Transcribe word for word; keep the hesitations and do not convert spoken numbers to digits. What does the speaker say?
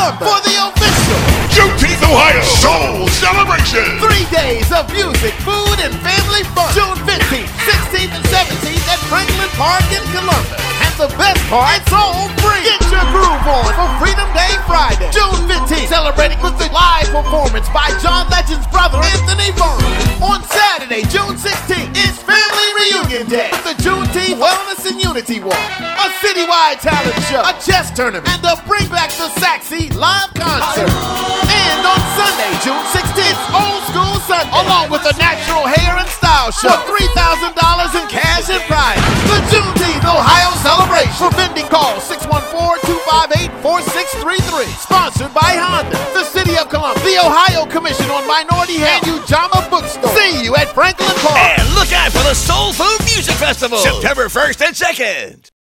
Columbus for the official Juneteenth Ohio Soul Celebration. Three days of music, food, and family fun. June fifteenth, sixteenth, and seventeenth at Franklin Park in Columbus. And the best part, it's all free. Get your groove on for Freedom Day Friday. June fifteenth, celebrating with the live performance by John Legend's brother, Anthony Vernon. On Saturday, June sixteenth, it's Family Reunion Day with the Juneteenth Wellness and Unity Walk, a citywide talent show, a chess tournament, and a Bring Back the Saxy live concert. And on Sunday, June sixteenth, Old School Sunday, along with a natural hair and style show for three thousand dollars in cash and prizes. The Juneteenth Ohio Celebration. For vending, call six one four, two five eight, four six three three. Sponsored by Honda, the City of Columbus, the Ohio Commission on Minority Health, and Ujamaa Bookstore. See you at Franklin Park. And look out for the Soul Food Music Festival, September first and second.